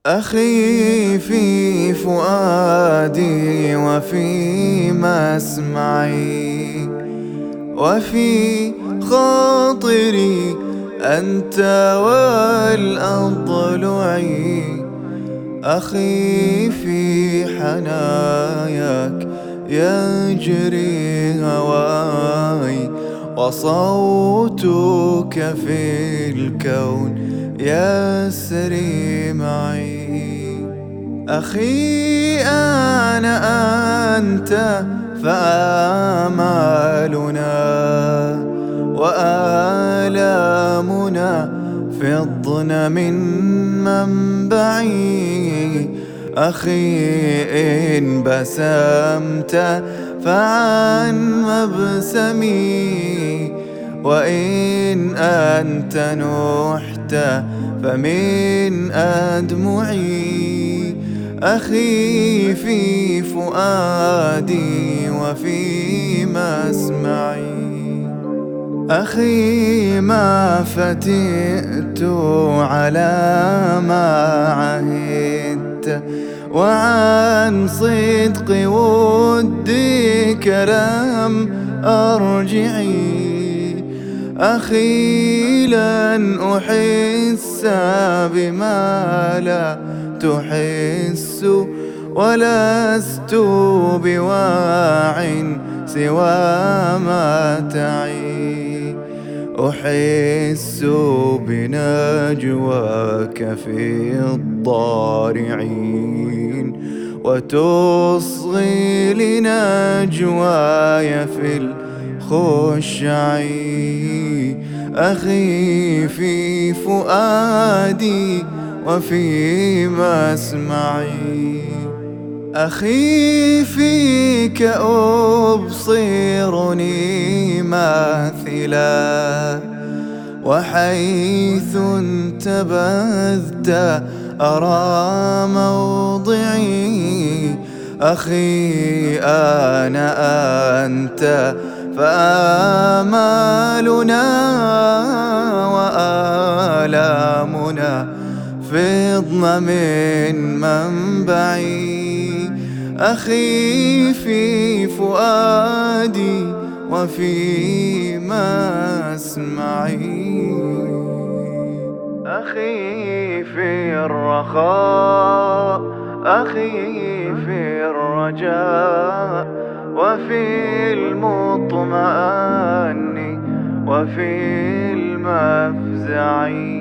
أخي في فؤادي وفي مسمعي وفي خاطري أنت والأضلع. أخي في حناياك يجري هواي وصوتك في الكون يسري معي. أخي أنا أنت فآمالنا وآلامنا فضن من منبعي. أخي إن بسمت فعن مبسمي وإن أنت نحت فمن أدمعي. أخي في فؤادي وفي مسمعي. أخي ما فتئت على ما عهدت وعن صدق ودك لم أرجعي. أخي لن أحس بما لا تحس ولست بواع سوى ما تعي. أحس بنجواك في الضارعين وتصغي لنجواي في الخشع. أخي في فؤادي وفي مسمعي. أخي فيك أبصرني ماثلا وحيث انتبذت أرى موضعي. أخي أنا أنت فآمالنا وآلامنا فضن من منبعي. أخي في فؤادي وفي مسمعي. أخي في الرخاء أخي في الرجاء وفي المطمئن وفي المفزع.